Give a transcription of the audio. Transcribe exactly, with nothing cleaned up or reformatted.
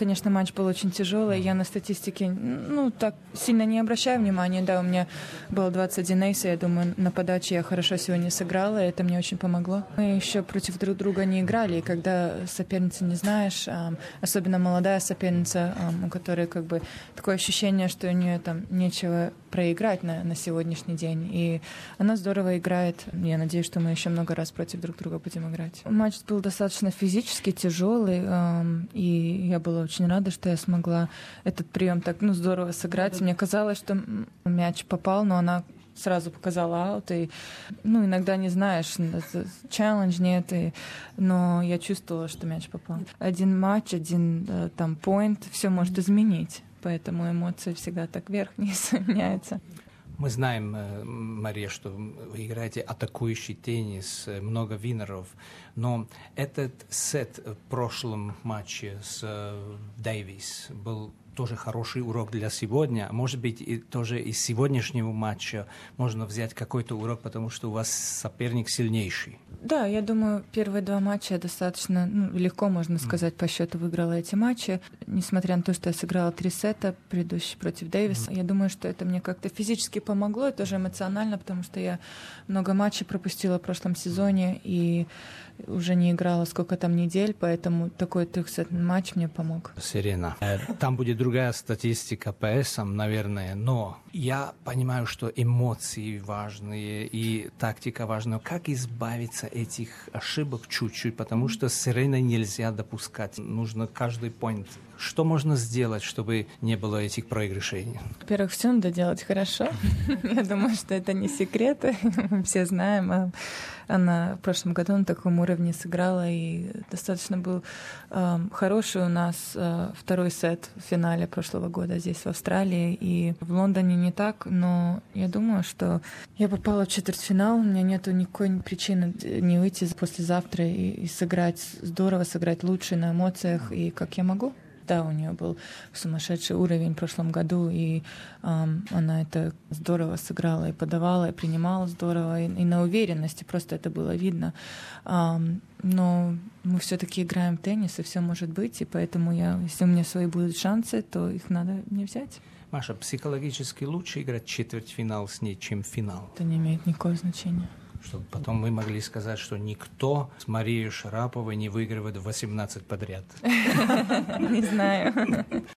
конечно, матч был очень тяжелый. Я на статистике, ну, так сильно не обращаю внимания. Да, у меня было двадцать один эйс, и я думаю, на подаче я хорошо сегодня сыграла, и это мне очень помогло. Мы еще против друг друга не играли, и когда соперницы не знаешь, особенно молодая соперница, у которой как бы такое ощущение, что у нее там нечего проиграть на, на сегодняшний день. И она здорово играет. Я надеюсь, что мы еще много раз против друг друга будем играть. Матч был достаточно физически тяжелый, эм, и я была очень рада, что я смогла этот прием так ну, здорово сыграть. Мне казалось, что мяч попал, но она сразу показала аут. И, ну, иногда не знаешь, челлендж нет, и, но я чувствовала, что мяч попал. Один матч, один там поинт, все может изменить. Поэтому эмоции всегда так вверх-вниз меняются. Мы знаем, Мария, что вы играете атакующий теннис, много винеров, но этот сет в прошлом матче с Дэвис был тоже хороший урок для сегодня. Может быть, и тоже из сегодняшнего матча можно взять какой-то урок, потому что у вас соперник сильнейший. Да, я думаю, первые два матча достаточно ну, легко, можно сказать, mm. по счету выиграла эти матчи. Несмотря на то, что я сыграла три сета, предыдущий против Дэвиса, mm. я думаю, что это мне как-то физически помогло и тоже эмоционально, потому что я много матчей пропустила в прошлом сезоне и уже не играла сколько там недель, поэтому такой трехсетный матч мне помог. Сирена. Там будет другая статистика по эсам, наверное, но я понимаю, что эмоции важные и тактика важна. Как избавиться от этих ошибок чуть-чуть, потому что с Сиреной нельзя допускать. Нужно каждый поинт. Что можно сделать, чтобы не было этих проигрышей? Во-первых, все надо делать хорошо. Я думаю, что это не секрет. Мы все знаем. Она в прошлом году на таком уровне сыграла, и достаточно был э, хороший у нас э, второй сет в финале прошлого года здесь, в Австралии. И в Лондоне не так, но я думаю, что я попала в четвертьфинал. У меня нету никакой причины не выйти послезавтра и, и сыграть здорово, сыграть лучше на эмоциях, и как я могу. Да, у нее был сумасшедший уровень в прошлом году, и эм, она это здорово сыграла и подавала, и принимала здорово, и, и на уверенности просто это было видно. Эм, но мы все-таки играем в теннис, и все может быть, и поэтому я, если у меня свои будут шансы, то их надо мне взять. Маша, психологически лучше играть четвертьфинал с ней, чем финал? Это не имеет никакого значения. Чтобы потом мы могли сказать, что никто с Марией Шараповой не выигрывает восемнадцать подряд. Не знаю.